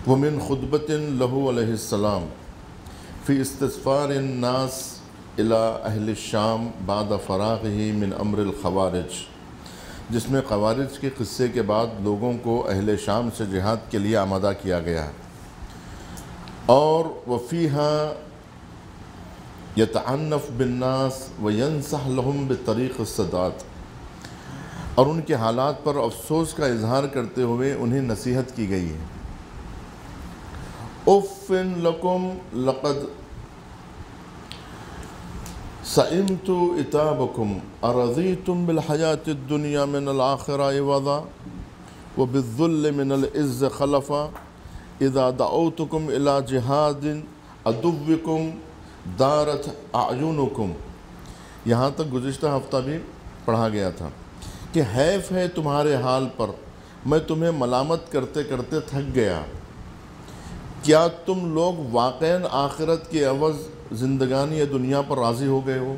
ومن خطبۃ لہ علیہ السلام فی استسفار الناس الی اہل الشام بعد فراغہ من امر الخوارج، جس میں خوارج کے قصے کے بعد لوگوں کو اہل شام سے جہاد کے لیے آمادہ کیا گیا ہے، اور وفیہا یتعنف بالناس وینصح لہم بطریق السداد، اور ان کے حالات پر افسوس کا اظہار کرتے ہوئے انہیں نصیحت کی گئی ہے۔ اف لکم لقد سئمت اتابکم ارضیتم بالحیاة الدنیا من الآخرہ عوضا وبالذل من العز خلفا اذا دعوتکم الى جہاد عدوکم دارت اعینکم۔ یہاں تک گزشتہ ہفتہ بھی پڑھا گیا تھا کہ حیف ہے تمہارے حال پر، میں تمہیں ملامت کرتے کرتے تھک گیا۔ کیا تم لوگ واقعاً آخرت کے عوض زندگانی دنیا پر راضی ہو گئے ہو،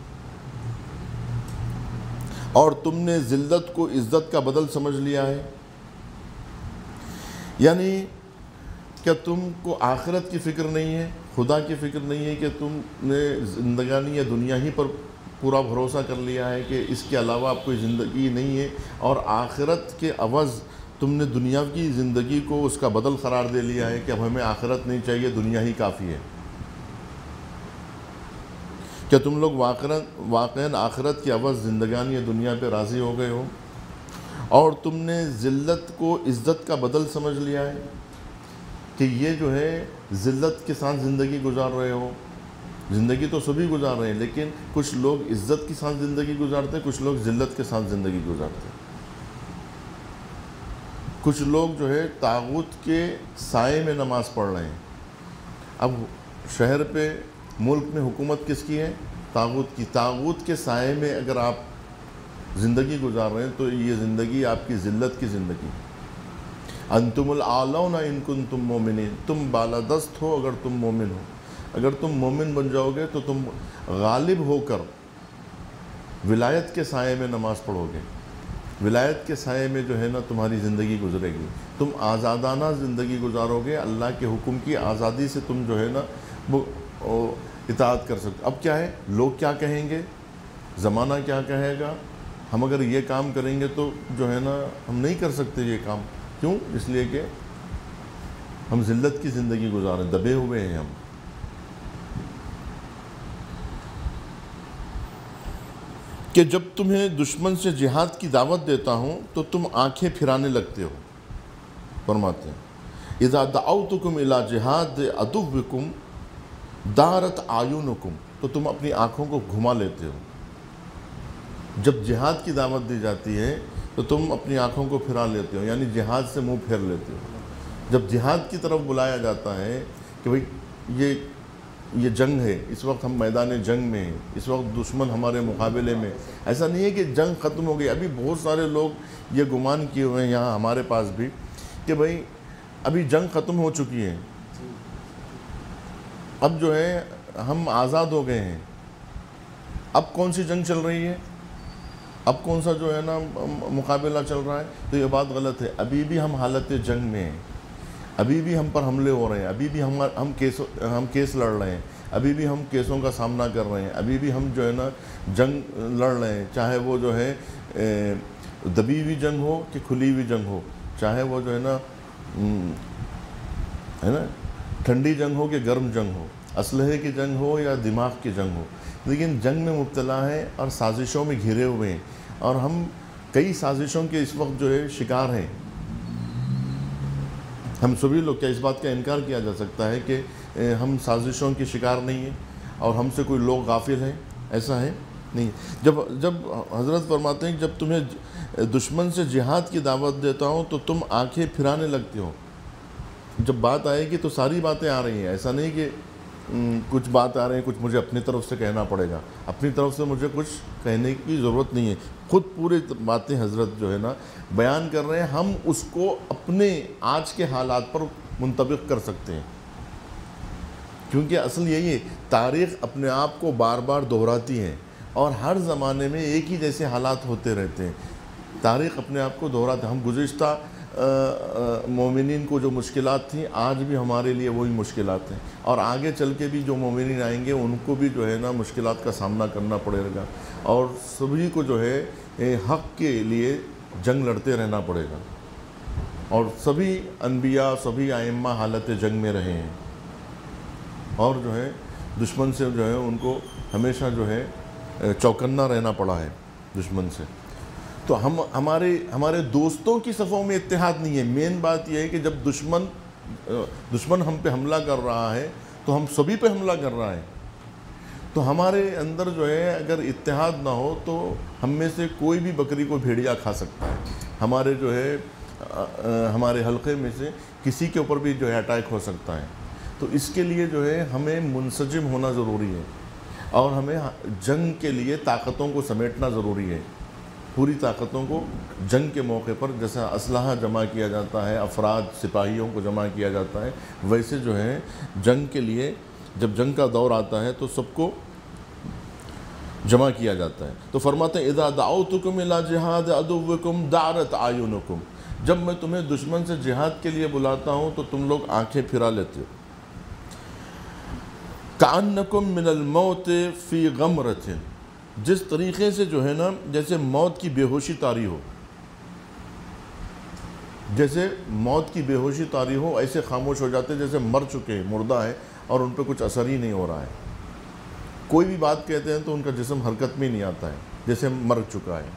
اور تم نے ذلت کو عزت کا بدل سمجھ لیا ہے؟ یعنی کیا تم کو آخرت کی فکر نہیں ہے، خدا کی فکر نہیں ہے، کہ تم نے زندگانی یا دنیا ہی پر پورا بھروسہ کر لیا ہے کہ اس کے علاوہ آپ کوئی زندگی نہیں ہے، اور آخرت کے عوض تم نے دنیا کی زندگی کو اس کا بدل قرار دے لیا ہے کہ اب ہمیں آخرت نہیں چاہیے، دنیا ہی کافی ہے؟ کیا تم لوگ واقعاً آخرت کے عوض زندگانی دنیا پہ راضی ہو گئے ہو، اور تم نے ذلت کو عزت کا بدل سمجھ لیا ہے کہ یہ جو ہے ذلت کے ساتھ زندگی گزار رہے ہو؟ زندگی تو سبھی گزار رہے ہیں، لیکن کچھ لوگ عزت کے ساتھ زندگی گزارتے ہیں، کچھ لوگ ذلت کے ساتھ زندگی گزارتے ہیں۔ کچھ لوگ جو ہے طاغوت کے سائے میں نماز پڑھ رہے ہیں۔ اب شہر پہ، ملک میں حکومت کس کی ہے؟ طاغوت کی۔ طاغوت کے سائے میں اگر آپ زندگی گزار رہے ہیں تو یہ زندگی آپ کی ذلت کی زندگی۔ انتم الاعلون ان کنتم مومنین، تم بالادست ہو اگر تم مومن ہو۔ اگر تم مومن بن جاؤ گے تو تم غالب ہو کر ولایت کے سائے میں نماز پڑھو گے، ولایت کے سائے میں جو ہے نا تمہاری زندگی گزرے گی، تم آزادانہ زندگی گزارو گے، اللہ کے حکم کی آزادی سے تم جو ہے نا وہ اطاعت کر سکتے۔ اب کیا ہے، لوگ کیا کہیں گے، زمانہ کیا کہے گا، ہم اگر یہ کام کریں گے تو جو ہے نا ہم نہیں کر سکتے یہ کام۔ کیوں؟ اس لیے کہ ہم ذلت کی زندگی گزاریں، دبے ہوئے ہیں ہم۔ کہ جب تمہیں دشمن سے جہاد کی دعوت دیتا ہوں تو تم آنکھیں پھرانے لگتے ہو۔ فرماتے ہیں اذا دعوتکم الی جہاد عدوکم دارت اعینکم، تو تم اپنی آنکھوں کو گھما لیتے ہو۔ جب جہاد کی دعوت دی جاتی ہے تو تم اپنی آنکھوں کو پھرا لیتے ہو، یعنی جہاد سے منہ پھیر لیتے ہو۔ جب جہاد کی طرف بلایا جاتا ہے کہ بھئی یہ جنگ ہے، اس وقت ہم میدان جنگ میں ہیں، اس وقت دشمن ہمارے مقابلے میں، ایسا نہیں ہے کہ جنگ ختم ہو گئی۔ ابھی بہت سارے لوگ یہ گمان کیے ہوئے ہیں یہاں ہمارے پاس بھی کہ بھئی ابھی جنگ ختم ہو چکی ہے، اب جو ہے ہم آزاد ہو گئے ہیں، اب کون سی جنگ چل رہی ہے، اب کون سا جو ہے نا مقابلہ چل رہا ہے؟ تو یہ بات غلط ہے۔ ابھی بھی ہم حالت جنگ میں ہیں، ابھی بھی ہم پر حملے ہو رہے ہیں، ابھی بھی ہم کیس لڑ رہے ہیں، ابھی بھی ہم کیسوں کا سامنا کر رہے ہیں، ابھی بھی ہم جو ہے نا جنگ لڑ رہے ہیں، چاہے وہ جو ہے دبی ہوئی جنگ ہو کہ کھلی ہوئی جنگ ہو، چاہے وہ جو ہے نا ٹھنڈی جنگ ہو کہ گرم جنگ ہو، اسلحے کی جنگ ہو یا دماغ کی جنگ ہو، لیکن جنگ میں مبتلا ہے اور سازشوں میں گھرے ہوئے ہیں، اور ہم کئی سازشوں کے اس وقت جو ہے شکار ہیں۔ ہم سبھی لوگ، کیا اس بات کا انکار کیا جا سکتا ہے کہ ہم سازشوں کی شکار نہیں ہیں اور ہم سے کوئی لوگ غافل ہیں؟ ایسا ہے نہیں۔ جب حضرت فرماتے ہیں کہ جب تمہیں دشمن سے جہاد کی دعوت دیتا ہوں تو تم آنکھیں پھرانے لگتے ہو۔ جب بات آئے گی تو ساری باتیں آ رہی ہیں، ایسا نہیں کہ کچھ بات آ رہے ہیں، کچھ مجھے اپنی طرف سے کہنا پڑے گا، اپنی طرف سے مجھے کچھ کہنے کی ضرورت نہیں ہے، خود پوری باتیں حضرت جو ہے نا بیان کر رہے ہیں، ہم اس کو اپنے آج کے حالات پر منطبق کر سکتے ہیں، کیونکہ اصل یہی ہے، تاریخ اپنے آپ کو بار بار دہراتی ہے اور ہر زمانے میں ایک ہی جیسے حالات ہوتے رہتے ہیں، تاریخ اپنے آپ کو دہراتے ہیں۔ ہم گزشتہ مومنین کو جو مشکلات تھیں آج بھی ہمارے لیے وہی مشکلات ہیں، اور آگے چل کے بھی جو مومنین آئیں گے ان کو بھی جو ہے نا مشکلات کا سامنا کرنا پڑے گا، اور سبھی کو جو ہے حق کے لیے جنگ لڑتے رہنا پڑے گا، اور سبھی انبیاء سبھی ائمہ حالت جنگ میں رہے ہیں، اور جو ہے دشمن سے جو ہے ان کو ہمیشہ جو ہے چوکنا رہنا پڑا ہے دشمن سے۔ تو ہمارے دوستوں کی صفوں میں اتحاد نہیں ہے۔ مین بات یہ ہے کہ جب دشمن ہم پہ حملہ کر رہا ہے تو ہم سبھی پہ حملہ کر رہا ہے، تو ہمارے اندر جو ہے اگر اتحاد نہ ہو تو ہم میں سے کوئی بھی بکری کو بھیڑیا کھا سکتا ہے، ہمارے جو ہے ہمارے حلقے میں سے کسی کے اوپر بھی جو ہے اٹیک ہو سکتا ہے۔ تو اس کے لیے جو ہے ہمیں منسجم ہونا ضروری ہے، اور ہمیں جنگ کے لیے طاقتوں کو سمیٹنا ضروری ہے، پوری طاقتوں کو جنگ کے موقع پر جیسا اسلحہ جمع کیا جاتا ہے، افراد سپاہیوں کو جمع کیا جاتا ہے، ویسے جو ہے جنگ کے لیے جب جنگ کا دور آتا ہے تو سب کو جمع کیا جاتا ہے۔ تو فرماتے ہیں اذا دعوتکم الی جہاد عدوکم دعرت اعینکم، جب میں تمہیں دشمن سے جہاد کے لیے بلاتا ہوں تو تم لوگ آنکھیں پھرا لیتے ہو۔ کأنکم من الموت فی غمرۃ، جس طریقے سے جو ہے نا جیسے موت کی بے ہوشی طاری ہو، جیسے موت کی بے ہوشی طاری ہو ایسے خاموش ہو جاتے جیسے مر چکے مردہ ہے اور ان پہ کچھ اثر ہی نہیں ہو رہا ہے، کوئی بھی بات کہتے ہیں تو ان کا جسم حرکت میں نہیں آتا ہے، جیسے مر چکا ہے۔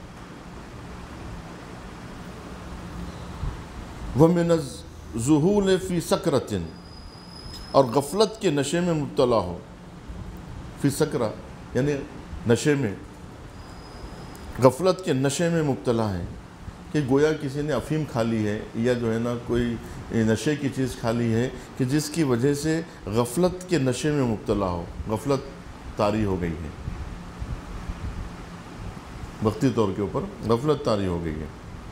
وَمِنَ الذُّهُولِ فِي سَكْرَةٍ، اور غفلت کے نشے میں مبتلا ہو، فی سکرہ یعنی نشے میں، غفلت کے نشے میں مبتلا ہے کہ گویا کسی نے افیم کھا لی ہے یا جو ہے نا کوئی نشے کی چیز کھا لی ہے کہ جس کی وجہ سے غفلت کے نشے میں مبتلا ہو، غفلت طاری ہو گئی ہے، وقتی طور کے اوپر غفلت طاری ہو گئی ہے۔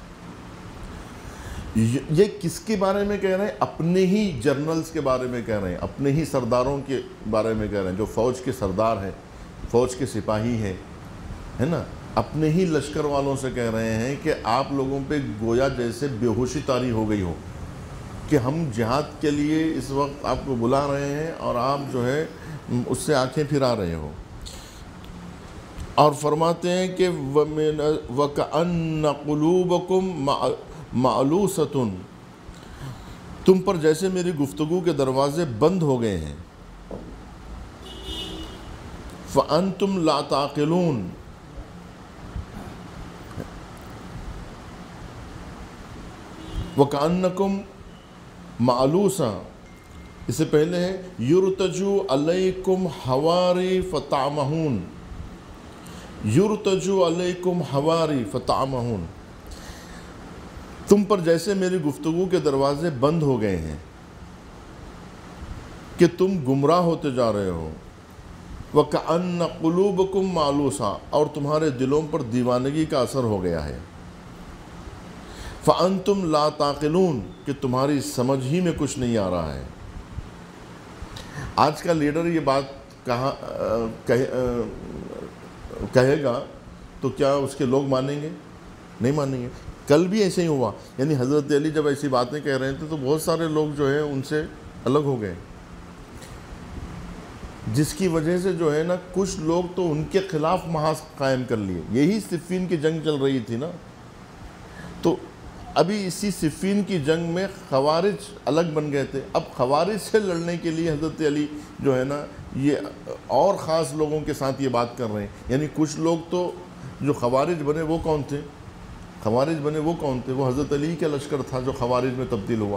یہ کس کے بارے میں کہہ رہے ہیں؟ اپنے ہی جرنلز کے بارے میں کہہ رہے ہیں، اپنے ہی سرداروں کے بارے میں کہہ رہے ہیں، جو فوج کے سردار ہیں، فوج کے سپاہی ہیں، ہے نا، اپنے ہی لشکر والوں سے کہہ رہے ہیں کہ آپ لوگوں پہ گویا جیسے بے ہوشی طاری ہو گئی ہو کہ ہم جہاد کے لیے اس وقت آپ کو بلا رہے ہیں اور آپ جو ہے اس سے آنکھیں پھرا رہے ہو۔ اور فرماتے ہیں کہ وَكَأَنَّ قُلُوبَكُمْ مَعْلُوسَةٌ، تم پر جیسے میری گفتگو کے دروازے بند ہو گئے ہیں، فَأَنْتُمْ لَا تَعْقِلُونَ، وَكَأَنَّكُمْ مَعْلُوسًا، اس سے پہلے ہے يُرْتَجُو عَلَيْكُمْ حَوَارِ فَتَعْمَهُونَ، يُرْتَجُو عَلَيْكُمْ حَوَارِ فَتَعْمَهُونَ، تم پر جیسے میری گفتگو کے دروازے بند ہو گئے ہیں کہ تم گمراہ ہوتے جا رہے ہو، وَكَأَنَّ قُلُوبَكُمْ مَعْلُوسًا، اور تمہارے دلوں پر دیوانگی کا اثر ہو گیا ہے، فَأَنْتُمْ لَا تَعْقِلُونَ، کہ تمہاری سمجھ ہی میں کچھ نہیں آ رہا ہے۔ آج کا لیڈر یہ بات کہے گا تو کیا اس کے لوگ مانیں گے؟ نہیں مانیں گے۔ کل بھی ایسے ہی ہوا، یعنی حضرت علی جب ایسی باتیں کہہ رہے تھے تو بہت سارے لوگ جو ہیں ان سے الگ ہو گئے، جس کی وجہ سے جو ہے نا کچھ لوگ تو ان کے خلاف محاذ قائم کر لیے۔ یہی صفین کی جنگ چل رہی تھی نا، تو ابھی اسی صفین کی جنگ میں خوارج الگ بن گئے تھے۔ اب خوارج سے لڑنے کے لیے حضرت علی جو ہے نا یہ اور خاص لوگوں کے ساتھ یہ بات کر رہے ہیں، یعنی کچھ لوگ تو جو خوارج بنے وہ کون تھے؟ خوارج بنے وہ کون تھے؟ وہ حضرت علی کا لشکر تھا جو خوارج میں تبدیل ہوا۔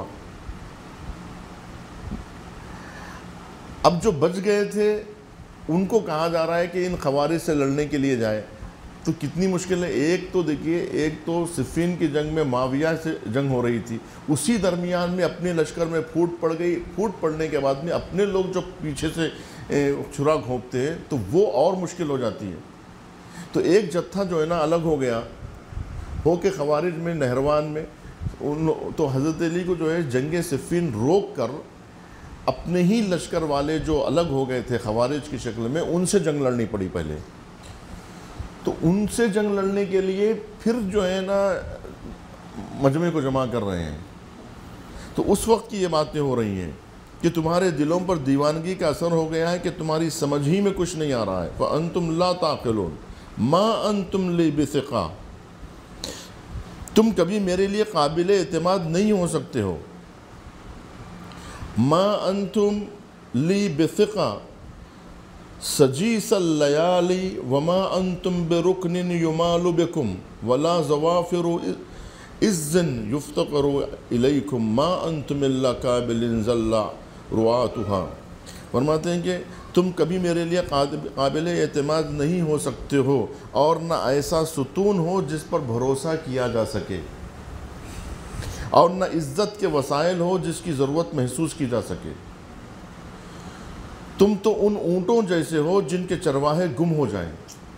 اب جو بچ گئے تھے ان کو کہا جا رہا ہے کہ ان خوارج سے لڑنے کے لیے جائے، تو کتنی مشکل ہے۔ ایک تو دیکھیے، ایک تو صفین کی جنگ میں معاویہ سے جنگ ہو رہی تھی، اسی درمیان میں اپنے لشکر میں پھوٹ پڑ گئی، پھوٹ پڑنے کے بعد میں اپنے لوگ جو پیچھے سے چھرا گھونپتے ہیں تو وہ اور مشکل ہو جاتی ہے۔ تو ایک جتھا جو ہے نا الگ ہو گیا ہو کے خوارج میں نہروان میں، تو حضرت علی کو جو ہے جنگ صفین روک کر اپنے ہی لشکر والے جو الگ ہو گئے تھے خوارج کی شکل میں، ان سے جنگ لڑنی پڑی پہلے۔ تو ان سے جنگ لڑنے کے لیے پھر جو ہے نا مجمع کو جمع کر رہے ہیں، تو اس وقت کی یہ باتیں ہو رہی ہیں کہ تمہارے دلوں پر دیوانگی کا اثر ہو گیا ہے کہ تمہاری سمجھ ہی میں کچھ نہیں آ رہا ہے۔ فَأَنْتُمْ لَا تَعْقِلُونَ مَا أَنْتُمْ لِي بِثِقَةٍ، تم کبھی میرے لیے قابل اعتماد نہیں ہو سکتے ہو۔ مَا أَنْتُمْ لِي بِثِقَةٍ سجیس اللیالی وما انتم برکن یمال بکم ولا زوافر عز یفتقر الیکم ما انتم الا قابل ذل رواتها، فرماتے ہیں کہ تم کبھی میرے لیے قابل اعتماد نہیں ہو سکتے ہو اور نہ ایسا ستون ہو جس پر بھروسہ کیا جا سکے، اور نہ عزت کے وسائل ہو جس کی ضرورت محسوس کی جا سکے۔ تم تو ان اونٹوں جیسے ہو جن کے چرواہے گم ہو جائیں،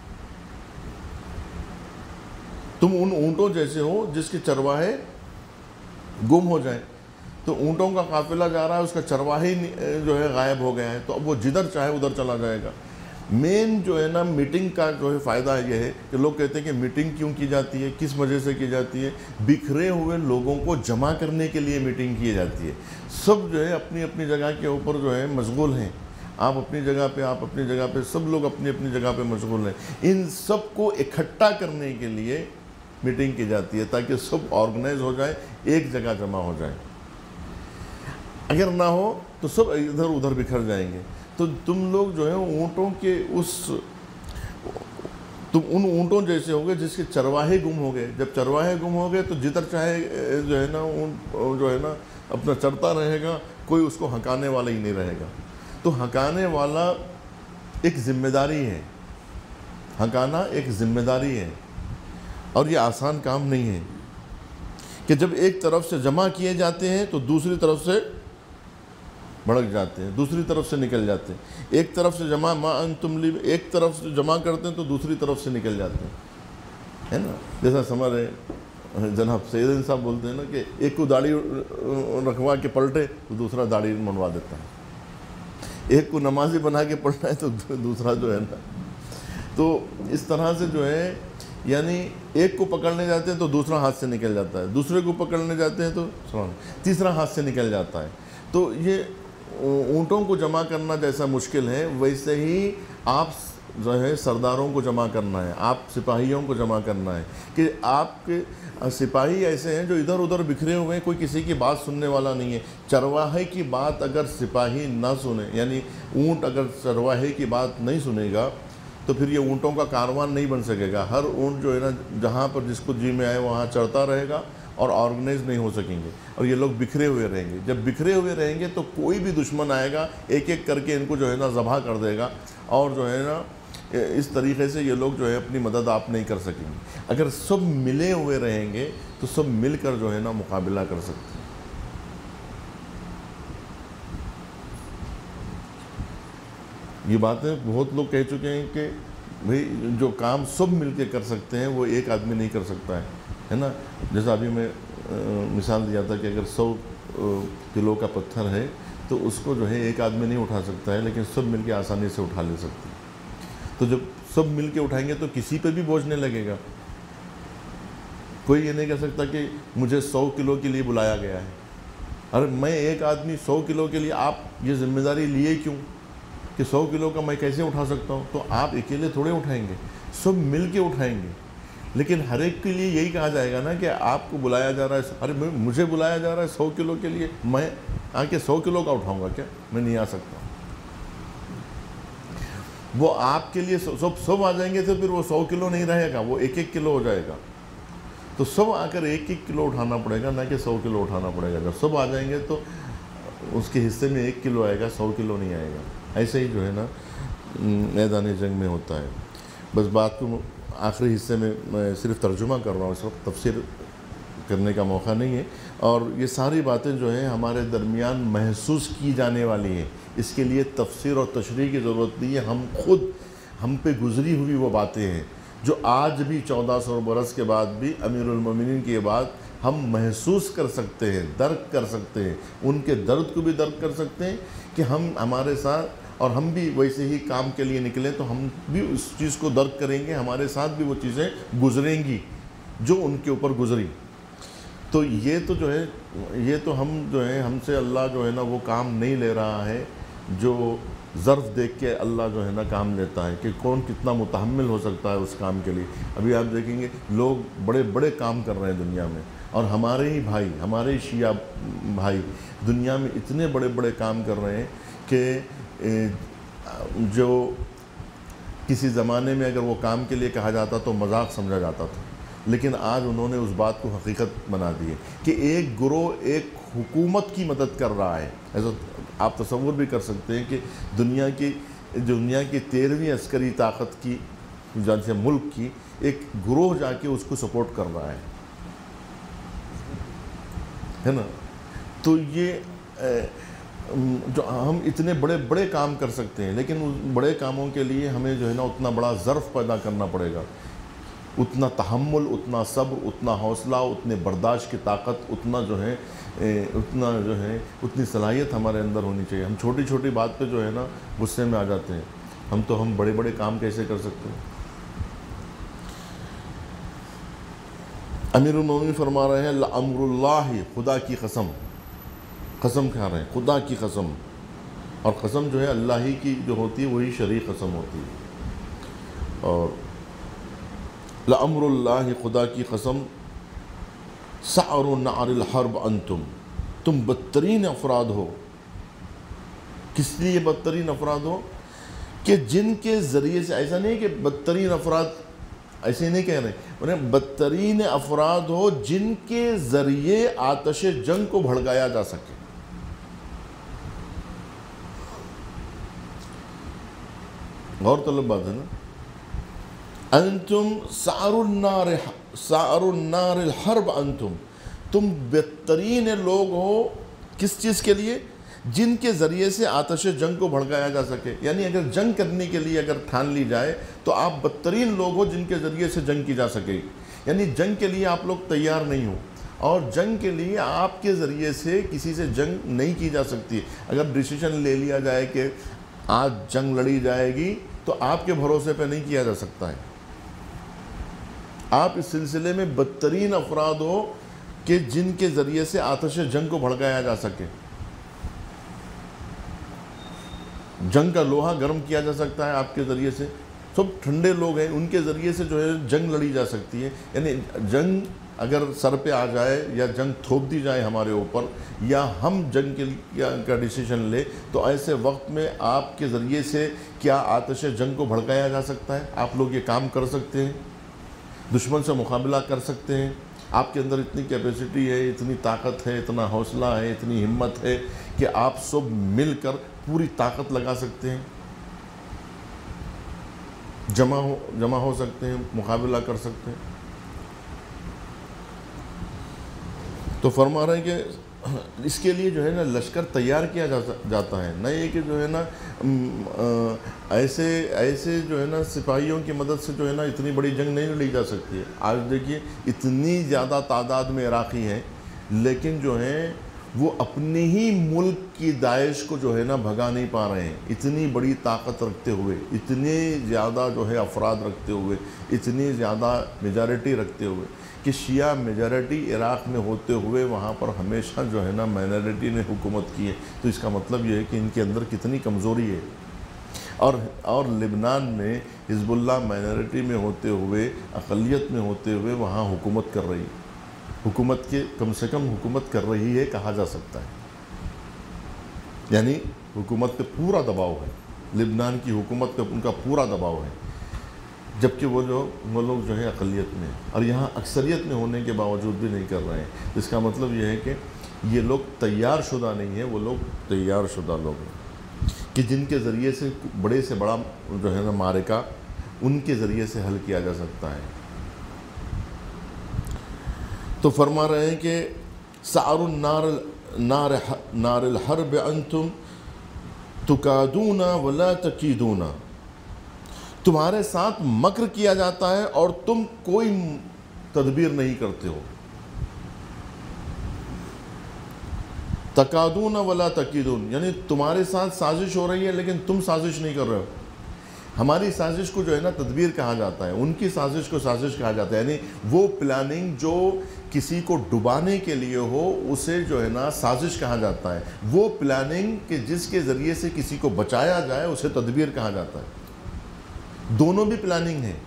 تم ان اونٹوں جیسے ہو جس کے چرواہے گم ہو جائیں۔ تو اونٹوں کا قافلہ جا رہا ہے، اس کا چرواہی جو ہے غائب ہو گیا ہے، تو اب وہ جدھر چاہے ادھر چلا جائے گا۔ مین جو ہے نا میٹنگ کا جو ہے فائدہ یہ ہے کہ لوگ کہتے ہیں کہ میٹنگ کیوں کی جاتی ہے، کس وجہ سے کی جاتی ہے؟ بکھرے ہوئے لوگوں کو جمع کرنے کے لیے میٹنگ کی جاتی ہے۔ سب جو ہے اپنی اپنی جگہ کے اوپر جو ہے مشغول ہیں، آپ اپنی جگہ پہ، آپ اپنی جگہ پہ، سب لوگ اپنی اپنی جگہ پہ مشغول ہیں۔ ان سب کو اکٹھا کرنے کے لیے میٹنگ کی جاتی ہے تاکہ سب آرگنائز ہو جائے، ایک جگہ جمع ہو جائے۔ اگر نہ ہو تو سب ادھر ادھر بکھر جائیں گے۔ تو تم لوگ جو ہے اونٹوں کے تم ان اونٹوں جیسے ہوگے جس کے چرواہے گم ہو گئے۔ جب چرواہے گم ہو گئے تو جدھر چاہے جو ہے نا اونٹ جو ہے نا اپنا چرتا رہے گا، کوئی اس کو ہکانے والا ہی نہیں رہے گا۔ تو ہکانے والا ایک ذمہ داری ہے، ہکانا ایک ذمہ داری ہے، اور یہ آسان کام نہیں ہے کہ جب ایک طرف سے جمع کیے جاتے ہیں تو دوسری طرف سے بھڑک جاتے ہیں، دوسری طرف سے نکل جاتے ہیں۔ ایک طرف سے جمع ما انتم لی، ایک طرف سے جمع کرتے ہیں تو دوسری طرف سے نکل جاتے ہیں، ہے نا؟ جیسا ہمارے جناب سید صاحب بولتے ہیں نا کہ ایک کو داڑھی رکھوا کے پلٹے تو دوسرا داڑھی منڈوا دیتا ہے، ایک کو نمازی بنا کے پڑھنا ہے تو دوسرا جو ہے نا، تو اس طرح سے جو ہے یعنی ایک کو پکڑنے جاتے ہیں تو دوسرا ہاتھ سے نکل جاتا ہے، دوسرے کو پکڑنے جاتے ہیں تو تیسرا ہاتھ سے نکل جاتا ہے۔ تو یہ اونٹوں کو جمع کرنا جیسا مشکل ہے، ویسے ہی آپ جو ہے سرداروں کو جمع کرنا ہے، آپ سپاہیوں کو جمع کرنا ہے کہ آپ کے سپاہی ایسے ہیں جو ادھر ادھر بکھرے ہوئے ہیں، کوئی کسی کی بات سننے والا نہیں ہے۔ چرواہے کی بات اگر سپاہی نہ سنے، یعنی اونٹ اگر چرواہے کی بات نہیں سنے گا تو پھر یہ اونٹوں کا کاروان نہیں بن سکے گا۔ ہر اونٹ جو ہے نا جہاں پر جس کو جی میں آئے وہاں چڑھتا رہے گا اور آرگنائز نہیں ہو سکیں گے، اور یہ لوگ بکھرے ہوئے رہیں گے۔ جب بکھرے ہوئے رہیں گے تو کوئی بھی دشمن آئے گا ایک ایک کر کے ان کو جو ہے نا ذبح کر دے گا، اور جو ہے نا اس طریقے سے یہ لوگ جو ہے اپنی مدد آپ نہیں کر سکیں گے۔ اگر سب ملے ہوئے رہیں گے تو سب مل کر جو ہے نا مقابلہ کر سکتے ہیں۔ یہ باتیں بہت لوگ کہہ چکے ہیں کہ بھئی جو کام سب مل کے کر سکتے ہیں وہ ایک آدمی نہیں کر سکتا ہے نا؟ جیسا ابھی میں مثال دیا تھا کہ اگر 100 کلو کا پتھر ہے تو اس کو جو ہے ایک آدمی نہیں اٹھا سکتا ہے، لیکن سب مل کے آسانی سے اٹھا لے سکتے ہیں۔ تو جب سب مل کے اٹھائیں گے تو کسی پہ بھی بوجھ نہیں لگے گا۔ کوئی یہ نہیں کہہ سکتا کہ مجھے 100 کلو کے لیے بلایا گیا ہے، اور میں ایک آدمی 100 کلو کے لیے، آپ یہ ذمہ داری لیے کیوں کہ 100 کلو کا میں کیسے اٹھا سکتا ہوں؟ تو آپ اکیلے تھوڑے اٹھائیں گے، سب مل کے اٹھائیں گے۔ لیکن ہر ایک کے لیے یہی کہا جائے گا نا کہ آپ کو بلایا جا رہا ہے، ارے مجھے بلایا جا رہا ہے 100 کلو کے لیے، میں آ کے 100 کلو کا اٹھاؤں گا کیا؟ میں نہیں آ سکتا۔ وہ آپ کے لیے سب آ جائیں گے تو پھر وہ 100 کلو نہیں رہے گا، وہ 1-1 کلو ہو جائے گا۔ تو سب آ کر 1-1 کلو اٹھانا پڑے گا، نہ کہ 100 کلو اٹھانا پڑے گا۔ جب سب آ جائیں گے تو اس کے حصے میں 1 کلو آئے گا، 100 کلو نہیں آئے گا۔ ایسے ہی جو ہے نا میدان جنگ میں ہوتا ہے۔ بس بات کو آخری حصے میں میں صرف ترجمہ کر رہا ہوں، اس وقت تفسیر کرنے کا موقع نہیں ہے، اور یہ ساری باتیں جو ہیں ہمارے درمیان محسوس کی جانے والی ہیں۔ اس کے لیے تفسیر اور تشریح کی ضرورت نہیں ہے، ہم خود ہم پہ گزری ہوئی وہ باتیں ہیں جو آج بھی 1400 برس کے بعد بھی امیر المومنین کی یہ بات ہم محسوس کر سکتے ہیں، درک کر سکتے ہیں، ان کے درد کو بھی درک کر سکتے ہیں کہ ہمارے ساتھ، اور ہم بھی ویسے ہی کام کے لیے نکلیں تو ہم بھی اس چیز کو درک کریں گے، ہمارے ساتھ بھی وہ چیزیں گزریں گی جو ان کے اوپر گزری۔ تو یہ تو جو ہے یہ تو ہم سے اللہ جو ہے نا وہ کام نہیں لے رہا ہے جو ظرف دیکھ کے اللہ جو ہے نا کام لیتا ہے کہ کون کتنا متحمل ہو سکتا ہے اس کام کے لیے. ابھی آپ دیکھیں گے لوگ بڑے بڑے کام کر رہے ہیں دنیا میں، اور ہمارے ہی بھائی، ہمارے شیعہ بھائی دنیا میں اتنے بڑے بڑے کام کر رہے ہیں کہ جو کسی زمانے میں اگر وہ کام کے لیے کہا جاتا تو مذاق سمجھا جاتا تھا، لیکن آج انہوں نے اس بات کو حقیقت بنا دی ہے کہ ایک گروہ ایک حکومت کی مدد کر رہا ہے. ایسا آپ تصور بھی کر سکتے ہیں کہ دنیا کی 13ویں عسکری طاقت کی جیسے ملک کی ایک گروہ جا کے اس کو سپورٹ کر رہا ہے نا. تو یہ جو ہم اتنے بڑے بڑے کام کر سکتے ہیں، لیکن اس بڑے کاموں کے لیے ہمیں جو ہے نا اتنا بڑا ظرف پیدا کرنا پڑے گا، اتنا تحمل، اتنا صبر، اتنا حوصلہ، اتنے برداشت کی طاقت، اتنی صلاحیت ہمارے اندر ہونی چاہیے. ہم چھوٹی چھوٹی بات پہ جو ہے نا غصے میں آ جاتے ہیں. ہم بڑے بڑے کام کیسے کر سکتے ہیں؟ امیر المومنین فرما رہے ہیں لَأَمْرُ اللَّهِ، خدا کی قسم کھا رہے ہیں، خدا کی قسم. اور قسم جو ہے اللہ ہی کی جو ہوتی ہے وہی شرعی قسم ہوتی ہے. اور لَأَمْرُ اللَّهِ، خدا کی قسم، سَعْرُ نَعْرِ الْحَرْبِ أَنْتُمْ، تم بدترین افراد ہو. کس لیے بدترین افراد ہو؟ کہ جن کے ذریعے سے، ایسا نہیں کہ بدترین افراد ایسے نہیں کہہ رہے، بدترین افراد ہو جن کے ذریعے آتش جنگ کو بھڑکایا جا سکے. غور طلب بات ہے نا. انتم سعر النار الحرب، انتم، تم بہترین لوگ ہو کس چیز کے لیے؟ جن کے ذریعے سے آتش جنگ کو بھڑکایا جا سکے. یعنی اگر جنگ کرنے کے لیے اگر ٹھان لی جائے تو آپ بدترین لوگ ہو جن کے ذریعے سے جنگ کی جا سکے. یعنی جنگ کے لیے آپ لوگ تیار نہیں ہو، اور جنگ کے لیے آپ کے ذریعے سے کسی سے جنگ نہیں کی جا سکتی. اگر ڈیسیشن لے لیا جائے کہ آج جنگ لڑی جائے گی تو آپ کے بھروسے پہ نہیں کیا جا سکتا ہے. آپ اس سلسلے میں بدترین افراد ہو کہ جن کے ذریعے سے آتش جنگ کو بھڑکایا جا سکے. جنگ کا لوہا گرم کیا جا سکتا ہے آپ کے ذریعے سے. سب ٹھنڈے لوگ ہیں، ان کے ذریعے سے جو ہے جنگ لڑی جا سکتی ہے. یعنی جنگ اگر سر پہ آ جائے یا جنگ تھوپ دی جائے ہمارے اوپر، یا ہم جنگ کا ڈیسیشن لے، تو ایسے وقت میں آپ کے ذریعے سے کیا آتش جنگ کو بھڑکایا جا سکتا ہے؟ آپ لوگ یہ کام کر سکتے ہیں، دشمن سے مقابلہ کر سکتے ہیں. آپ کے اندر اتنی کیپیسٹی ہے، اتنی طاقت ہے، اتنا حوصلہ ہے، اتنی ہمت ہے کہ آپ سب مل کر پوری طاقت لگا سکتے ہیں، جمع ہو سکتے ہیں، مقابلہ کر سکتے ہیں. تو فرما رہے ہیں کہ اس کے لیے جو ہے نا لشکر تیار کیا جاتا ہے. نہ یہ کہ جو ہے نا ایسے جو ہے نا سپاہیوں کی مدد سے جو ہے نا اتنی بڑی جنگ نہیں لڑی جا سکتی ہے. آج دیکھیے اتنی زیادہ تعداد میں عراقی ہیں، لیکن جو ہیں وہ اپنے ہی ملک کی داعش کو جو ہے نا بھگا نہیں پا رہے ہیں. اتنی بڑی طاقت رکھتے ہوئے، اتنے زیادہ جو ہے افراد رکھتے ہوئے، اتنی زیادہ میجارٹی رکھتے ہوئے، کہ شیعہ میجارٹی عراق میں ہوتے ہوئے وہاں پر ہمیشہ جو ہے نا مائنارٹی نے حکومت کی ہے. تو اس کا مطلب یہ ہے کہ ان کے اندر کتنی کمزوری ہے. اور لبنان میں حزب اللہ مائنارٹی میں ہوتے ہوئے، اقلیت میں ہوتے ہوئے وہاں حکومت کر رہی ہے. حکومت کے کم سے کم حکومت کر رہی ہے کہا جا سکتا ہے. یعنی حکومت پہ پورا دباؤ ہے، لبنان کی حکومت پہ ان کا پورا دباؤ ہے، جبکہ وہ لوگ جو ہے اقلیت میں، اور یہاں اکثریت میں ہونے کے باوجود بھی نہیں کر رہے ہیں. اس کا مطلب یہ ہے کہ یہ لوگ تیار شدہ نہیں ہیں، وہ لوگ تیار شدہ لوگ ہیں کہ جن کے ذریعے سے بڑے سے بڑا جو ہے نا معرکہ ان کے ذریعے سے حل کیا جا سکتا ہے. تو فرما رہے ہیں کہ سعر نار الحرب انتم تکادون ولا تکیدون، تمہارے ساتھ مکر کیا جاتا ہے اور تم کوئی تدبیر نہیں کرتے ہو. تکادون ولا تکیدون، یعنی تمہارے ساتھ سازش ہو رہی ہے لیکن تم سازش نہیں کر رہے ہو. ہماری سازش کو جو ہے نا تدبیر کہا جاتا ہے، ان کی سازش کو سازش کہا جاتا ہے، یعنی وہ پلاننگ جو کسی کو ڈبانے کے لیے ہو اسے جو ہے نا سازش کہا جاتا ہے، وہ پلاننگ کہ جس کے ذریعے سے کسی کو بچایا جائے اسے تدبیر کہا جاتا ہے۔ دونوں بھی پلاننگ ہے،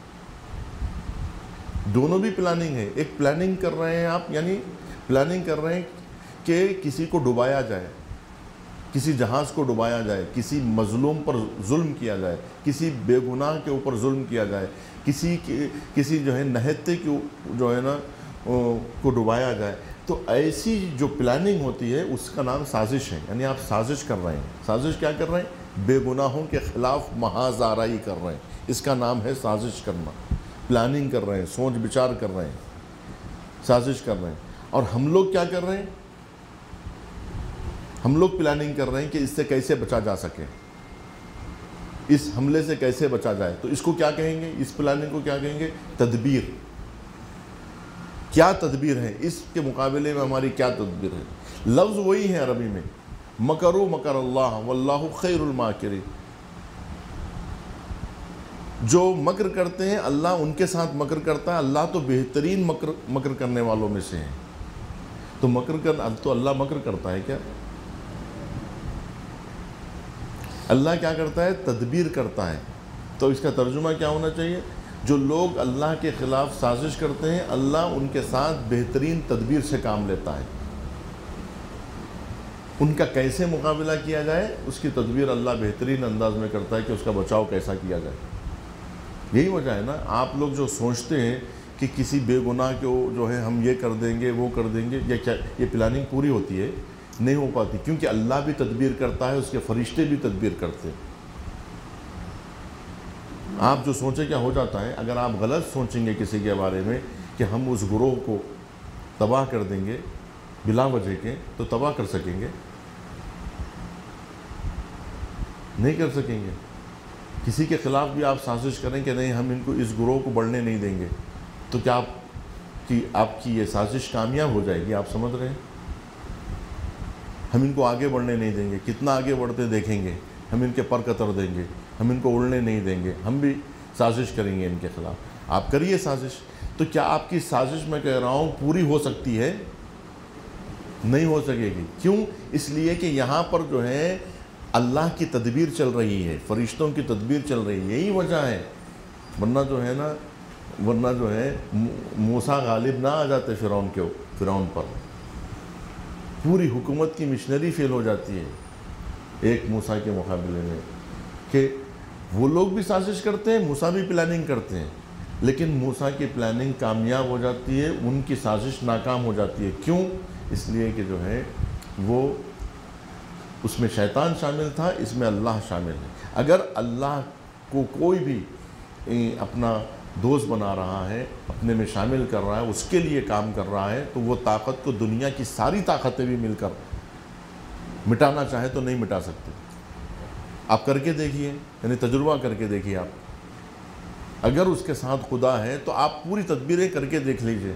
دونوں بھی پلاننگ ہے۔ ایک پلاننگ کر رہے ہیں آپ، یعنی پلاننگ کر رہے ہیں کہ کسی کو ڈبایا جائے، کسی جہاز کو ڈبایا جائے، کسی مظلوم پر ظلم کیا جائے، کسی بے گناہ کے اوپر ظلم کیا جائے، کسی جو ہے نہتے کی جو ہے نا کو ڈبایا جائے، تو ایسی جو پلاننگ ہوتی ہے اس کا نام سازش ہے۔ یعنی آپ سازش کر رہے ہیں۔ سازش کیا کر رہے ہیں؟ بے گناہوں کے خلاف محاذ آرائی کر رہے ہیں، اس کا نام ہے سازش کرنا۔ پلاننگ کر رہے ہیں، سوچ بچار کر رہے ہیں، سازش کر رہے ہیں۔ اور ہم لوگ کیا کر رہے ہیں؟ ہم لوگ پلاننگ کر رہے ہیں کہ اس سے کیسے بچا جا سکے، اس حملے سے کیسے بچا جائے۔ تو اس کو کیا کہیں گے؟ اس پلاننگ کو کیا کہیں گے؟ تدبیر۔ کیا تدبیر ہے؟ اس کے مقابلے میں ہماری کیا تدبیر ہے؟ لفظ وہی ہے عربی میں، مکروا مکر اللہ واللہ خیر الماکرین۔ جو مکر کرتے ہیں اللہ ان کے ساتھ مکر کرتا ہے، اللہ تو بہترین مکر کرنے والوں میں سے ہے۔ تو مکر کرنا تو اللہ مکر کرتا ہے کیا؟ اللہ کیا کرتا ہے؟ تدبیر کرتا ہے۔ تو اس کا ترجمہ کیا ہونا چاہیے؟ جو لوگ اللہ کے خلاف سازش کرتے ہیں اللہ ان کے ساتھ بہترین تدبیر سے کام لیتا ہے۔ ان کا کیسے مقابلہ کیا جائے اس کی تدبیر اللہ بہترین انداز میں کرتا ہے کہ اس کا بچاؤ کیسا کیا جائے۔ یہی وجہ ہے نا، آپ لوگ جو سوچتے ہیں کہ کسی بے گناہ کو جو ہے ہم یہ کر دیں گے وہ کر دیں گے، یہ پلاننگ پوری ہوتی ہے؟ نہیں ہو پاتی، کیونکہ اللہ بھی تدبیر کرتا ہے، اس کے فرشتے بھی تدبیر کرتے ہیں۔ آپ جو سوچیں کیا ہو جاتا ہے، اگر آپ غلط سوچیں گے کسی کے بارے میں کہ ہم اس گروہ کو تباہ کر دیں گے بلا وجہ کے، تو تباہ کر سکیں گے؟ نہیں کر سکیں گے۔ کسی کے خلاف بھی آپ سازش کریں کہ نہیں ہم ان کو اس گروہ کو بڑھنے نہیں دیں گے، تو کیا آپ کی یہ سازش کامیاب ہو جائے گی؟ آپ سمجھ رہے ہیں؟ ہم ان کو آگے بڑھنے نہیں دیں گے، کتنا آگے بڑھتے دیکھیں گے، ہم ان کے پر قطر دیں گے، ہم ان کو اڑنے نہیں دیں گے، ہم بھی سازش کریں گے ان کے خلاف۔ آپ کریے سازش، تو کیا آپ کی سازش میں کہہ رہا ہوں پوری ہو سکتی ہے؟ نہیں ہو سکے گی۔ کیوں؟ اس لیے کہ یہاں پر جو ہے اللہ کی تدبیر چل رہی ہے، فرشتوں کی تدبیر چل رہی ہے، یہی وجہ ہے۔ ورنہ جو ہے موسیٰ غالب نہ آ جاتے فرعون پر، پوری حکومت کی مشنری فیل ہو جاتی ہے ایک موسیٰ کے مقابلے میں، کہ وہ لوگ بھی سازش کرتے ہیں، موسیٰ بھی پلاننگ کرتے ہیں، لیکن موسیٰ کی پلاننگ کامیاب ہو جاتی ہے، ان کی سازش ناکام ہو جاتی ہے۔ کیوں؟ اس لیے کہ جو ہے وہ اس میں شیطان شامل تھا، اس میں اللہ شامل ہے۔ اگر اللہ کو کوئی بھی اپنا دوست بنا رہا ہے، اپنے میں شامل کر رہا ہے، اس کے لیے کام کر رہا ہے، تو وہ طاقت کو دنیا کی ساری طاقتیں بھی مل کر مٹانا چاہے تو نہیں مٹا سکتے۔ آپ کر کے دیکھیے، یعنی تجربہ کر کے دیکھیے۔ آپ اگر اس کے ساتھ خدا ہے تو آپ پوری تدبیریں کر کے دیکھ لیجئے،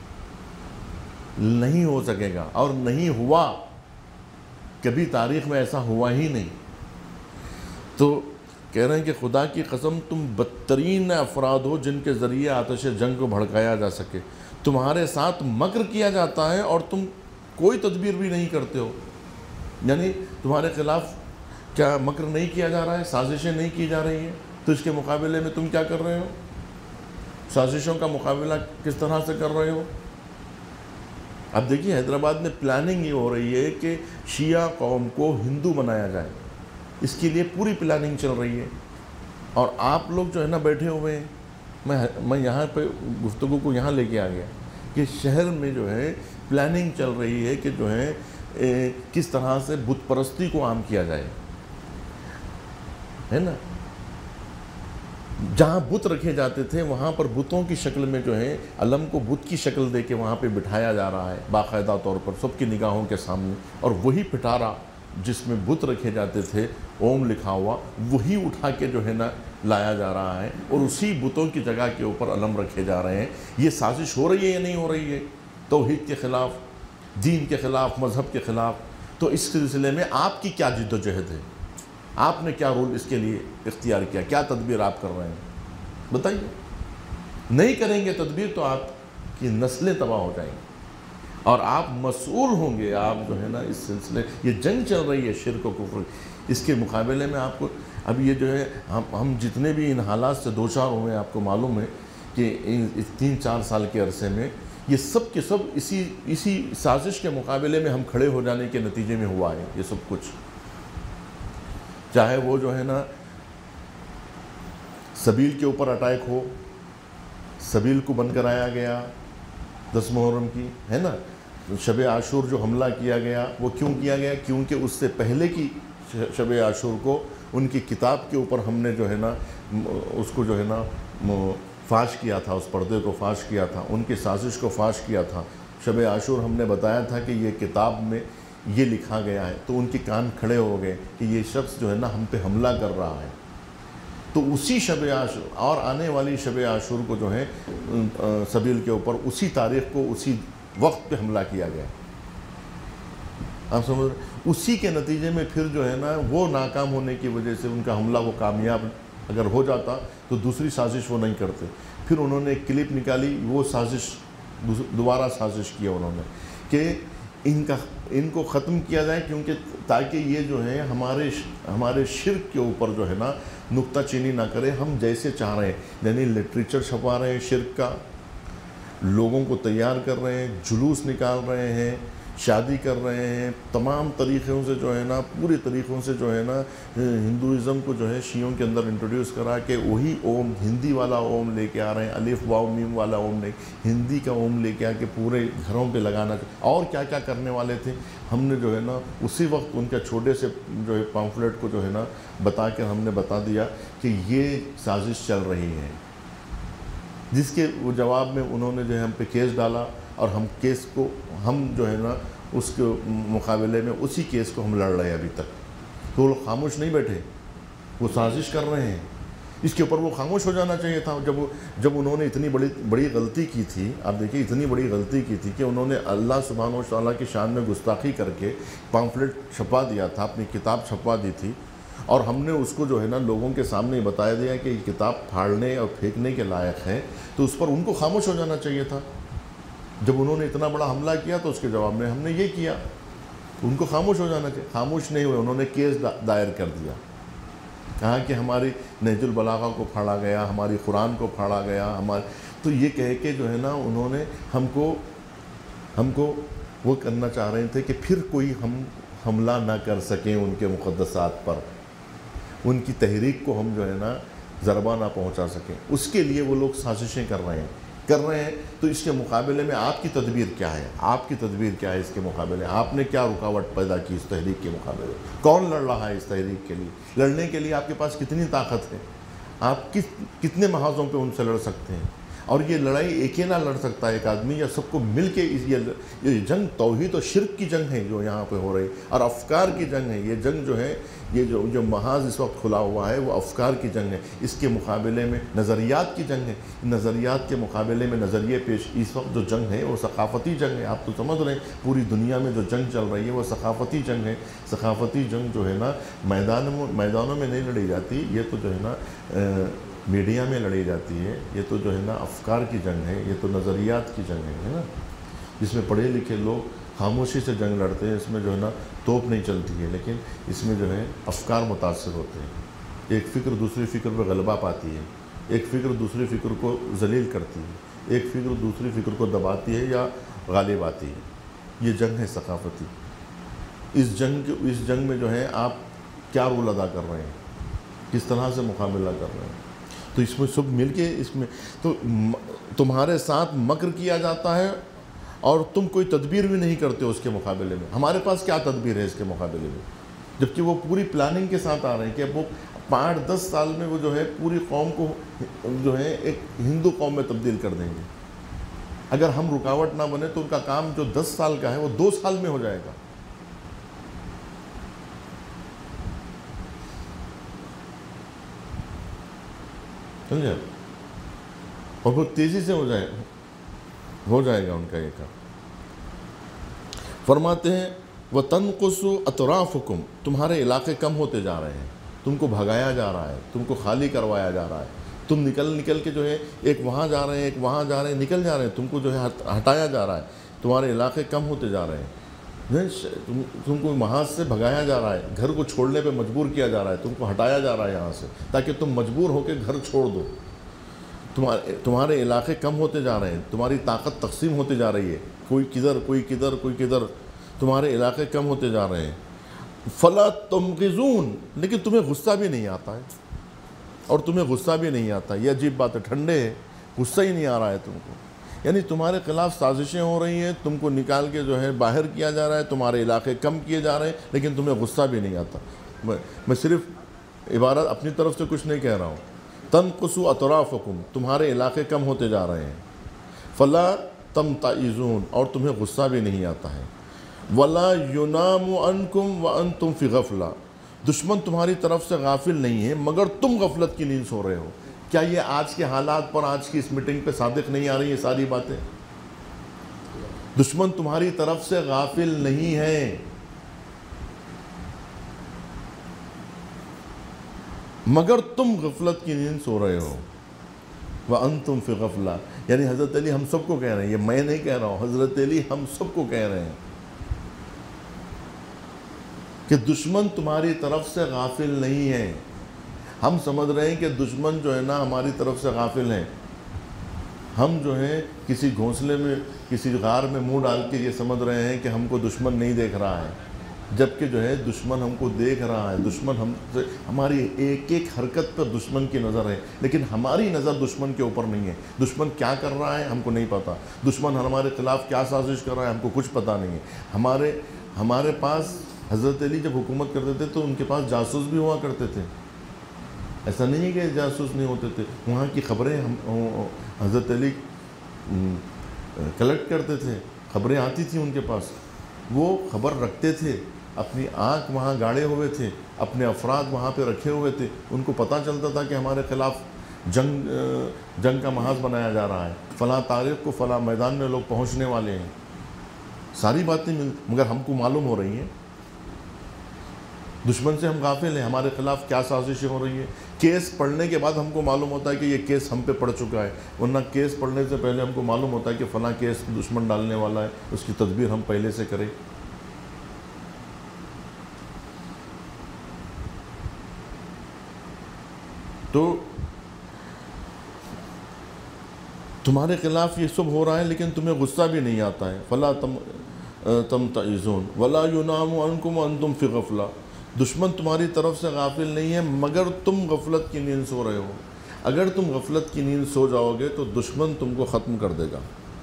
نہیں ہو سکے گا، اور نہیں ہوا، کبھی تاریخ میں ایسا ہوا ہی نہیں۔ تو کہہ رہے ہیں کہ خدا کی قسم تم بدترین افراد ہو جن کے ذریعے آتش جنگ کو بھڑکایا جا سکے، تمہارے ساتھ مکر کیا جاتا ہے اور تم کوئی تدبیر بھی نہیں کرتے ہو۔ یعنی تمہارے خلاف کیا مکر نہیں کیا جا رہا ہے، سازشیں نہیں کی جا رہی ہیں، تو اس کے مقابلے میں تم کیا کر رہے ہو؟ سازشوں کا مقابلہ کس طرح سے کر رہے ہو؟ اب دیکھیے حیدرآباد میں پلاننگ یہ ہو رہی ہے کہ شیعہ قوم کو ہندو بنایا جائے، اس کے لیے پوری پلاننگ چل رہی ہے، اور آپ لوگ جو ہے نا بیٹھے ہوئے ہیں۔ میں یہاں پہ گفتگو کو یہاں لے کے آ گیا کہ شہر میں جو ہے پلاننگ چل رہی ہے کہ جو ہے کس طرح سے بت پرستی کو عام کیا جائے، ہے نا۔ جہاں بت رکھے جاتے تھے وہاں پر بتوں کی شکل میں جو ہے علم کو بت کی شکل دے کے وہاں پہ بٹھایا جا رہا ہے باقاعدہ طور پر سب کی نگاہوں کے سامنے، اور وہی پٹارا جس میں بت رکھے جاتے تھے اوم لکھا ہوا، وہی اٹھا کے جو ہے نا لایا جا رہا ہے، اور اسی بتوں کی جگہ کے اوپر علم رکھے جا رہے ہیں۔ یہ سازش ہو رہی ہے یا نہیں ہو رہی ہے؟ توحید کے خلاف، دین کے خلاف، مذہب کے خلاف۔ تو اس سلسلے میں آپ کی کیا جد و جہد ہے؟ آپ نے کیا رول اس کے لیے اختیار کیا، کیا تدبیر آپ کر رہے ہیں بتائیے؟ نہیں کریں گے تدبیر تو آپ کی نسلیں تباہ ہو جائیں گی اور آپ مسئول ہوں گے. آپ جو ہے نا اس سلسلے یہ جنگ چل رہی ہے شرک و کفر، اس کے مقابلے میں آپ کو اب یہ جو ہے ہم جتنے بھی ان حالات سے دو چار ہوئے ہیں، آپ کو معلوم ہے کہ اس 3-4 سال کے عرصے میں یہ سب کے سب اسی سازش کے مقابلے میں ہم کھڑے ہو جانے کے نتیجے میں ہوا ہے. یہ سب کچھ چاہے وہ جو ہے نا سبیل کے اوپر اٹیک ہو، سبیل کو بند کرایا گیا 10 محرم کی، ہے نا. شب عاشور جو حملہ کیا گیا وہ کیوں کیا گیا؟ کیونکہ اس سے پہلے کی شب عاشور کو ان کی کتاب کے اوپر ہم نے جو ہے نا اس کو جو ہے نا فاش کیا تھا، اس پردے کو فاش کیا تھا، ان کی سازش کو فاش کیا تھا. شب عاشور ہم نے بتایا تھا کہ یہ کتاب میں یہ لکھا گیا ہے، تو ان کے کان کھڑے ہو گئے کہ یہ شخص جو ہے نا ہم پہ حملہ کر رہا ہے. تو اسی شب عاشور اور آنے والی شب عاشور کو جو ہے سبیل کے اوپر اسی تاریخ کو اسی وقت پہ حملہ کیا گیا. آپ سمجھ رہے؟ اسی کے نتیجے میں پھر جو ہے نا وہ ناکام ہونے کی وجہ سے ان کا حملہ وہ کامیاب اگر ہو جاتا تو دوسری سازش وہ نہیں کرتے. پھر انہوں نے ایک کلپ نکالی، وہ سازش دوبارہ سازش کیا انہوں نے کہ ان کو ختم کیا جائے، کیونکہ تاکہ یہ جو ہے ہمارے شرک کے اوپر جو ہے نا نکتہ چینی نہ کرے. ہم جیسے چاہ رہے ہیں یعنی لٹریچر چھپا رہے ہیں شرک کا، لوگوں کو تیار کر رہے ہیں، جلوس نکال رہے ہیں، شادی کر رہے ہیں، تمام طریقوں سے جو ہے نا پورے طریقوں سے جو ہے نا ہندوازم کو جو ہے شیعوں کے اندر انٹروڈیوس کرا کہ وہی اوم ہندی والا اوم لے کے آ رہے ہیں، الف واو میم والا اوم نہیں، ہندی کا اوم لے کے آ کے پورے گھروں پہ لگانا. اور کیا کیا کرنے والے تھے ہم نے جو ہے نا اسی وقت ان کے چھوٹے سے جو ہے پامفلیٹ کو جو ہے نا بتا کر ہم نے بتا دیا کہ یہ سازش چل رہی ہے، جس کے جواب میں انہوں نے جو ہے ہم پہ کیس ڈالا اور ہم جو ہے نا اس کے مقابلے میں اسی کیس کو ہم لڑ رہے ہیں ابھی تک. تو وہ لوگ خاموش نہیں بیٹھے، وہ سازش کر رہے ہیں. اس کے اوپر وہ خاموش ہو جانا چاہیے تھا جب انہوں نے اتنی بڑی غلطی کی تھی. آپ دیکھیے اتنی بڑی غلطی کی تھی کہ انہوں نے اللہ سبحانہ و تعالیٰ کی شان میں گستاخی کر کے پامفلیٹ چھپا دیا تھا، اپنی کتاب چھپا دی تھی، اور ہم نے اس کو جو ہے نا لوگوں کے سامنے بتایا دیا کہ یہ کتاب پھاڑنے اور پھینکنے کے لائق ہے. تو اس پر ان کو خاموش ہو جانا چاہیے تھا. جب انہوں نے اتنا بڑا حملہ کیا تو اس کے جواب میں ہم نے یہ کیا، ان کو خاموش ہو جانا چاہیے. خاموش نہیں ہوئے، انہوں نے کیس دائر کر دیا، کہا کہ ہماری نہج البلاغہ کو پھاڑا گیا، ہماری قرآن کو پھاڑا گیا، تو یہ کہہ کے جو ہے نا انہوں نے ہم کو وہ کرنا چاہ رہے تھے کہ پھر کوئی ہم حملہ نہ کر سکیں ان کے مقدسات پر، ان کی تحریک کو ہم جو ہے نا ضربہ نہ پہنچا سکیں. اس کے لیے وہ لوگ سازشیں کر رہے ہیں. تو اس کے مقابلے میں آپ کی تدبیر کیا ہے؟ آپ کی تدبیر کیا ہے اس کے مقابلے؟ آپ نے کیا رکاوٹ پیدا کی اس تحریک کے مقابلے؟ کون لڑ رہا ہے اس تحریک کے لیے؟ لڑنے کے لیے آپ کے پاس کتنی طاقت ہے؟ آپ کتنے محاذوں پہ ان سے لڑ سکتے ہیں؟ اور یہ لڑائی ایک ہی نہ لڑ سکتا ہے ایک آدمی، یا سب کو مل کے یہ جنگ توحید و شرک کی جنگ ہے جو یہاں پہ ہو رہی، اور افکار کی جنگ ہے. یہ جنگ جو ہے یہ جو محاذ اس وقت کھلا ہوا ہے وہ افکار کی جنگ ہے. اس کے مقابلے میں نظریات کی جنگ ہے. نظریات کے مقابلے میں نظریے پیش اس وقت جو جنگ ہے وہ ثقافتی جنگ ہے. آپ تو سمجھ رہے ہیں پوری دنیا میں جو جنگ چل رہی ہے وہ ثقافتی جنگ ہے. ثقافتی جنگ جو ہے نا میدانوں میں نہیں لڑی جاتی، یہ تو جو ہے نا میڈیا میں لڑی جاتی ہے. یہ تو جو ہے نا افکار کی جنگ ہے، یہ تو نظریات کی جنگ ہے نا، جس میں پڑھے لکھے لوگ خاموشی سے جنگ لڑتے ہیں. اس میں جو ہے نا توپ نہیں چلتی ہے، لیکن اس میں جو ہے افکار متاثر ہوتے ہیں. ایک فکر دوسری فکر پہ غلبہ پاتی ہے، ایک فکر دوسری فکر کو ذلیل کرتی ہے، ایک فکر دوسری فکر کو دباتی ہے یا غالب آتی ہے. یہ جنگ ہے ثقافتی. اس جنگ میں جو ہے آپ کیا رول ادا کر رہے ہیں، کس طرح سے مقابلہ کر رہے ہیں؟ تو اس میں سب مل کے اس میں تو تمہارے ساتھ مکر کیا جاتا ہے اور تم کوئی تدبیر بھی نہیں کرتے اس کے مقابلے میں. ہمارے پاس کیا تدبیر ہے اس کے مقابلے میں؟ جبکہ وہ پوری پلاننگ کے ساتھ آ رہے ہیں کہ اب وہ 5-10 سال میں وہ جو ہے پوری قوم کو جو ہے ایک ہندو قوم میں تبدیل کر دیں گے. اگر ہم رکاوٹ نہ بنے تو ان کا کام جو 10 سال کا ہے وہ 2 سال میں ہو جائے گا. سمجھے؟ اور بہت تیزی سے ہو جائے گا ان کا یہ کام. فرماتے ہیں وَتَنْقُصُ أَطْرَافُكُمْ، تمہارے علاقے کم ہوتے جا رہے ہیں. تم کو بھگایا جا رہا ہے، تم کو خالی کروایا جا رہا ہے، تم نکل کے جو ہے ایک وہاں جا رہے ہیں، ایک وہاں جا رہے ہیں، نکل جا رہے ہیں، تم کو جو ہے ہٹایا جا رہا ہے، تمہارے علاقے کم ہوتے جا رہے ہیں، تم کو وہاں سے بھگایا جا رہا ہے، گھر کو چھوڑنے پہ مجبور کیا جا رہا ہے، تم کو ہٹایا جا رہا ہے یہاں سے تاکہ تم مجبور ہو کے گھر چھوڑ دو، تمہارے علاقے کم ہوتے جا رہے ہیں، تمہاری طاقت تقسیم ہوتی جا رہی ہے، کوئی کدھر کوئی کدھر کوئی کدھر، تمہارے علاقے کم ہوتے جا رہے ہیں، فلا تمغزون، لیکن تمہیں غصہ بھی نہیں آتا ہے، اور تمہیں غصہ بھی نہیں آتا، یہ عجیب بات ہے، ٹھنڈے ہے، غصہ ہی نہیں آ رہا ہے تم کو، یعنی تمہارے خلاف سازشیں ہو رہی ہیں، تم کو نکال کے جو ہے باہر کیا جا رہا ہے، تمہارے علاقے کم کیے جا رہے ہیں، لیکن تمہیں غصہ بھی نہیں آتا۔ میں صرف عبارت اپنی طرف سے کچھ نہیں کہہ رہا ہوں، تنقصوا اطرافکم، تمہارے علاقے کم ہوتے جا رہے ہیں، فلا تمتعظون، اور تمہیں غصہ بھی نہیں آتا ہے، ولا ینام عنکم وانتم فی غفلہ، دشمن تمہاری طرف سے غافل نہیں ہے مگر تم غفلت کی نیند سو رہے ہو۔ کیا یہ آج کے حالات پر، آج کی اس میٹنگ پہ صادق نہیں آ رہی یہ ساری باتیں؟ دشمن تمہاری طرف سے غافل نہیں ہے مگر تم غفلت کی نیند سو رہے ہو، وَأَنْتُمْ فِي غَفْلَةٍ، یعنی حضرت علی ہم سب کو کہہ رہے ہیں، یہ میں نہیں کہہ رہا ہوں، حضرت علی ہم سب کو کہہ رہے ہیں کہ دشمن تمہاری طرف سے غافل نہیں ہے۔ ہم سمجھ رہے ہیں کہ دشمن جو ہے نا ہماری طرف سے غافل ہیں، ہم جو ہے کسی گھونسلے میں، کسی غار میں منہ ڈال کے یہ سمجھ رہے ہیں کہ ہم کو دشمن نہیں دیکھ رہا ہے، جبکہ جو ہے دشمن ہم کو دیکھ رہا ہے، دشمن ہماری ایک ایک حرکت پر دشمن کی نظر ہے، لیکن ہماری نظر دشمن کے اوپر نہیں ہے۔ دشمن کیا کر رہا ہے ہم کو نہیں پتا، دشمن ہمارے خلاف کیا سازش کر رہا ہے ہم کو کچھ پتا نہیں ہے۔ ہمارے پاس حضرت علی جب حکومت کرتے تھے تو ان کے پاس جاسوس بھی ہوا کرتے تھے، ایسا نہیں ہے کہ جاسوس نہیں ہوتے تھے، وہاں کی خبریں حضرت علی کلیکٹ کرتے تھے، خبریں آتی تھیں ان کے پاس، وہ خبر رکھتے تھے، اپنی آنکھ وہاں گاڑے ہوئے تھے، اپنے افراد وہاں پہ رکھے ہوئے تھے، ان کو پتہ چلتا تھا کہ ہمارے خلاف جنگ کا محاذ بنایا جا رہا ہے، فلاں تاریخ کو فلاں میدان میں لوگ پہنچنے والے ہیں، ساری باتیں مگر ہم کو معلوم ہو رہی ہیں۔ دشمن سے ہم غافل ہیں، ہمارے خلاف کیا سازشیں ہو رہی ہیں، کیس پڑھنے کے بعد ہم کو معلوم ہوتا ہے کہ یہ کیس ہم پہ پڑ چکا ہے، ورنہ کیس پڑھنے سے پہلے ہم کو معلوم ہوتا ہے کہ فلاں کیس دشمن ڈالنے والا ہے، اس کی تدبیر ہم پہلے سے کریں۔ تو تمہارے خلاف یہ سب ہو رہا ہے لیکن تمہیں غصہ بھی نہیں آتا ہے، فلا تمتعظون ولا ینام عنکم وانتم فی غفلہ، دشمن تمہاری طرف سے غافل نہیں ہے مگر تم غفلت کی نیند سو رہے ہو۔ اگر تم غفلت کی نیند سو جاؤ گے تو دشمن تم کو ختم کر دے گا،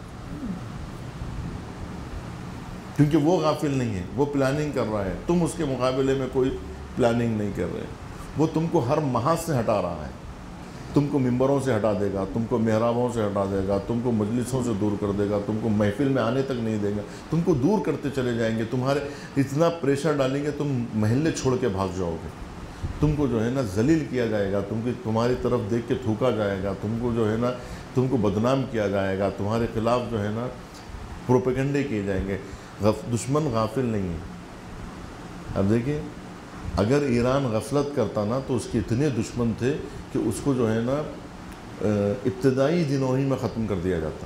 کیونکہ وہ غافل نہیں ہے، وہ پلاننگ کر رہا ہے، تم اس کے مقابلے میں کوئی پلاننگ نہیں کر رہے، وہ تم کو ہر محاذ سے ہٹا رہا ہے، تم کو ممبروں سے ہٹا دے گا، تم کو محرابوں سے ہٹا دے گا، تم کو مجلسوں سے دور کر دے گا، تم کو محفل میں آنے تک نہیں دے گا، تم کو دور کرتے چلے جائیں گے، تمہارے اتنا پریشر ڈالیں گے تم محلے چھوڑ کے بھاگ جاؤ گے، تم کو جو ہے نا ذلیل کیا جائے گا، تمہاری طرف دیکھ کے تھوکا جائے گا، تم کو جو ہے نا تم کو بدنام کیا جائے گا، تمہارے خلاف جو ہے نا پروپیگنڈے کیے جائیں گے۔ دشمن غافل نہیں ہے۔ اب دیکھیں اگر ایران غفلت کرتا نا تو اس کے اتنے دشمن تھے کہ اس کو جو ہے نا ابتدائی دنوں ہی میں ختم کر دیا جاتا،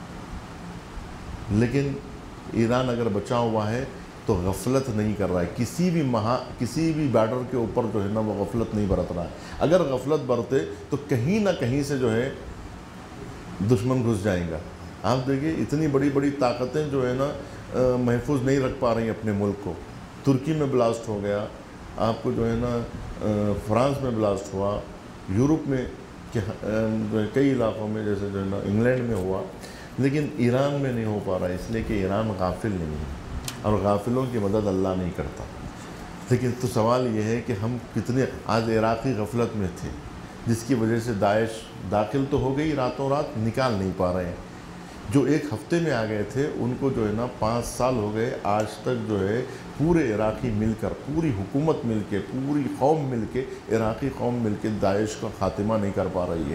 لیکن ایران اگر بچا ہوا ہے تو غفلت نہیں کر رہا ہے، کسی بھی بارڈر کے اوپر جو ہے نا وہ غفلت نہیں برت رہا ہے۔ اگر غفلت برتے تو کہیں نہ کہیں سے جو ہے دشمن گھس جائیں گا۔ آپ دیکھیے اتنی بڑی بڑی طاقتیں جو ہے نا محفوظ نہیں رکھ پا رہی اپنے ملک کو، ترکی میں بلاسٹ ہو گیا، آپ کو جو ہے نا فرانس میں بلاسٹ ہوا، یورپ میں کئی علاقوں میں جیسے جو ہے نا انگلینڈ میں ہوا، لیکن ایران میں نہیں ہو پا رہا، اس لیے کہ ایران غافل نہیں ہے اور غافلوں کی مدد اللہ نہیں کرتا۔ لیکن تو سوال یہ ہے کہ ہم کتنے آج عراقی غفلت میں تھے جس کی وجہ سے داعش داخل تو ہو گئی راتوں رات، نکال نہیں پا رہے ہیں، جو ایک ہفتے میں آ گئے تھے ان کو جو ہے نا 5 سال ہو گئے، آج تک جو ہے پورے عراقی مل کر، پوری حکومت مل کے، پوری قوم مل کے، عراقی قوم مل کے داعش کا خاتمہ نہیں کر پا رہی ہے۔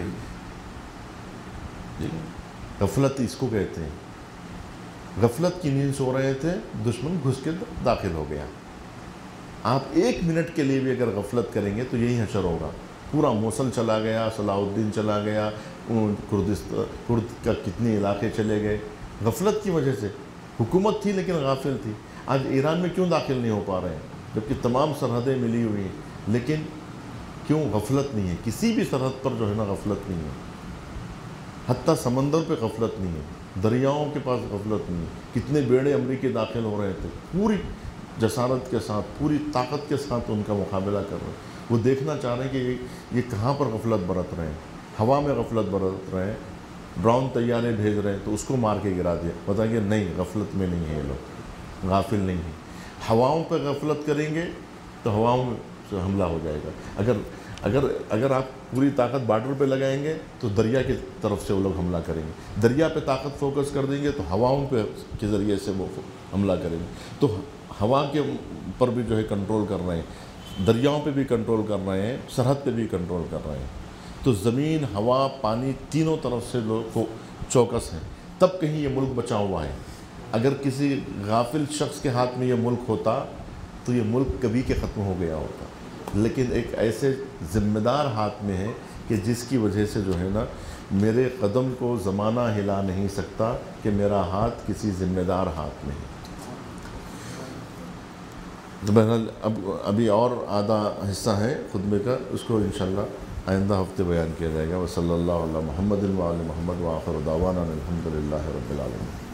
غفلت اس کو کہتے ہیں، غفلت کی نیند سو رہے تھے، دشمن گھس کے داخل ہو گیا۔ آپ 1 منٹ کے لیے بھی اگر غفلت کریں گے تو یہی حشر ہوگا. پورا موصل چلا گیا, صلاح الدین چلا گیا, کرد کا کتنے علاقے چلے گئے غفلت کی وجہ سے. حکومت تھی لیکن غافل تھی. آج ایران میں کیوں داخل نہیں ہو پا رہے ہیں جبکہ تمام سرحدیں ملی ہوئی ہیں, لیکن کیوں؟ غفلت نہیں ہے. کسی بھی سرحد پر جو ہے نا غفلت نہیں ہے. حتیٰ سمندر پہ غفلت نہیں ہے, دریاؤں کے پاس غفلت نہیں ہے. کتنے بیڑے امریکی داخل ہو رہے تھے, پوری جسارت کے ساتھ, پوری طاقت کے ساتھ ان کا مقابلہ کر رہے ہیں. وہ دیکھنا چاہ رہے ہیں کہ یہ کہاں پر غفلت برت رہے ہیں. ہوا میں غفلت برت رہے ہیں, ڈرون طیارے بھیج رہے ہیں تو اس کو مار کے گرا دیا. بتائیں گے نہیں, غفلت میں نہیں ہے یہ لوگ, غافل نہیں ہیں. ہواؤں پہ غفلت کریں گے تو ہواؤں سے حملہ ہو جائے گا. اگر آپ پوری طاقت بارڈر پہ لگائیں گے تو دریا کی طرف سے وہ لوگ حملہ کریں گے. دریا پہ طاقت فوکس کر دیں گے تو ہواؤں پہ کے ذریعے سے وہ حملہ کریں گے. تو ہوا کے پر بھی جو ہے کنٹرول کر رہے ہیں, دریاؤں پہ بھی کنٹرول کر رہے ہیں, سرحد پہ بھی کنٹرول کر رہے ہیں. تو زمین, ہوا, پانی تینوں طرف سے لوگ کو چوکس ہیں, تب کہیں یہ ملک بچا ہوا ہے. اگر کسی غافل شخص کے ہاتھ میں یہ ملک ہوتا تو یہ ملک کبھی کے ختم ہو گیا ہوتا. لیکن ایک ایسے ذمہ دار ہاتھ میں ہے کہ جس کی وجہ سے جو ہے نا میرے قدم کو زمانہ ہلا نہیں سکتا کہ میرا ہاتھ کسی ذمہ دار ہاتھ میں ہے. بہرحال ابھی اور آدھا حصہ ہے خطبے کا, اس کو انشاءاللہ آئندہ ہفتے بیان کیا جائے گا. وصلی اللہ علی محمد و آل محمد وآخر دعوانا الحمد للہ رب العالمین.